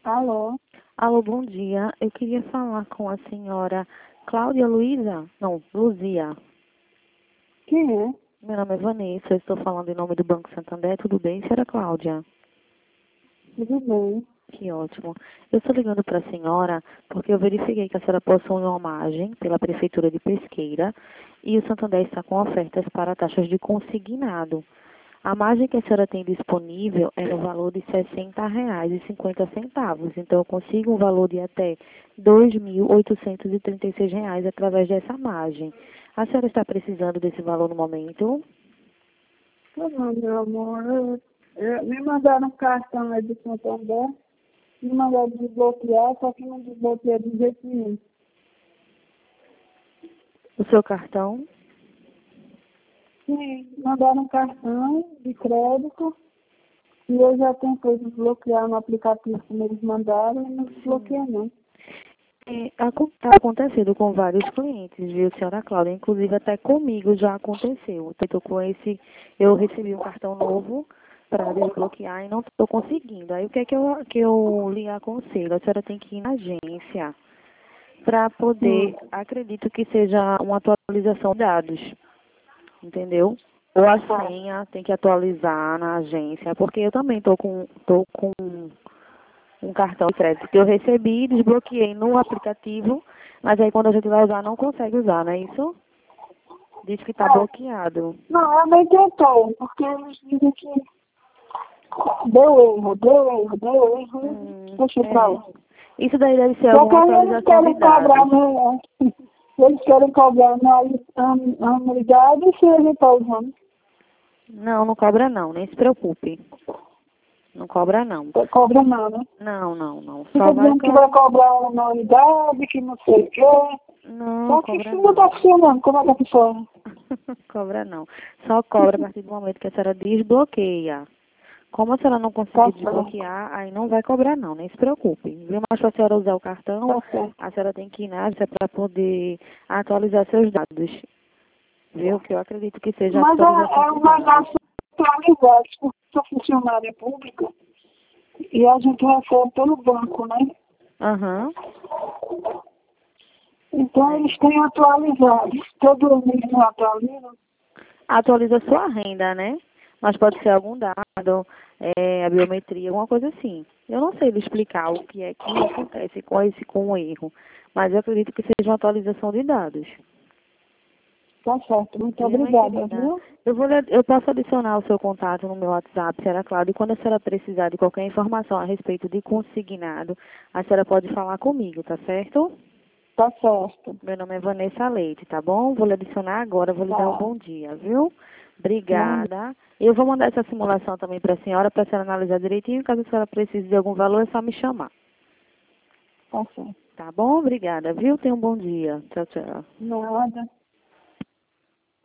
Alô? Alô, bom dia. Eu queria falar com a senhora Cláudia Luísa? Não, Luzia. Quem é? Meu nome é Vanessa, eu estou falando em nome do Banco Santander. Tudo bem, senhora Cláudia? Tudo bem. Que ótimo. Eu estou ligando para a senhora porque eu verifiquei que a senhora possui uma margem pela Prefeitura de Pesqueira e o Santander está com ofertas para taxas de consignado. A margem que a senhora tem disponível é no valor de R$ 60,50. Então, eu consigo um valor de até R$ 2.836 através dessa margem. A senhora está precisando desse valor no momento? Não, meu amor. Me mandaram um cartão aí do Santander. Me mandaram desbloquear, só que não desbloqueia de jeito nenhum. O seu cartão? Sim, mandaram um cartão de crédito e eu já tentei desbloquear no aplicativo como eles mandaram e não desbloqueia não. Está acontecendo com vários clientes, viu, senhora Cláudia? Inclusive, até comigo já aconteceu. Eu recebi um cartão novo para desbloquear e não estou conseguindo. Aí, o que é que eu lhe aconselho? A senhora tem que ir na agência para poder, acredito que seja uma atualização de dados, entendeu? Ou a senha tem que atualizar na agência, porque eu também tô com um cartão de crédito que eu recebi, desbloqueei no aplicativo, mas aí quando a gente vai usar, não consegue usar, não é isso? Diz que está bloqueado. Não, eu nem tentei, porque eles dizem que deu erro, deixa pra lá. Isso daí deve ser Só que alguma aí eles atualização de querem cobrar, dados. né? Eles querem cobrar na anuidade se ele está usando. Não, não cobra não, nem se preocupe. Não cobra não. Cobra não, né? Não. Fica Só vai dizendo que vai cobrar uma anuidade, que não sei o quê. Não, Só que cobra isso não está não. funcionando. Como é que funciona? Cobra não. Só cobra a partir do momento que a senhora desbloqueia. Como a senhora não Tá conseguir certo, desbloquear, aí não vai cobrar não, nem se preocupe. Viu? Mas para a senhora usar o cartão, tá certo. a senhora tem que ir na agência para poder atualizar seus dados. Viu? Que eu acredito que seja a Mas atualização é de uma dados. ação atualizada, porque eu sou funcionária pública e a gente recebe pelo banco, né? Aham. Então eles têm atualizado. Todo mês não atualizam. Atualiza sua renda, né? Mas pode ser algum dado, a biometria, alguma coisa assim. Eu não sei lhe explicar o que é que acontece com o erro, mas eu acredito que seja uma atualização de dados. Tá certo, muito Viu, minha obrigada, querida? viu? Eu posso adicionar o seu contato no meu WhatsApp, senhora Cláudia, e quando a senhora precisar de qualquer informação a respeito de consignado, a senhora pode falar comigo, tá certo? Tá certo. Meu nome é Vanessa Leite, tá bom? Vou lhe adicionar agora, vou lhe dar um Tá. bom dia, viu? Bom, Obrigada. Eu vou mandar essa simulação também para a senhora analisar direitinho. Caso a senhora precise de algum valor, é só me chamar. tá certo. Tá bom? Obrigada, viu? Tenha um bom dia. Tchau, tchau. Nada.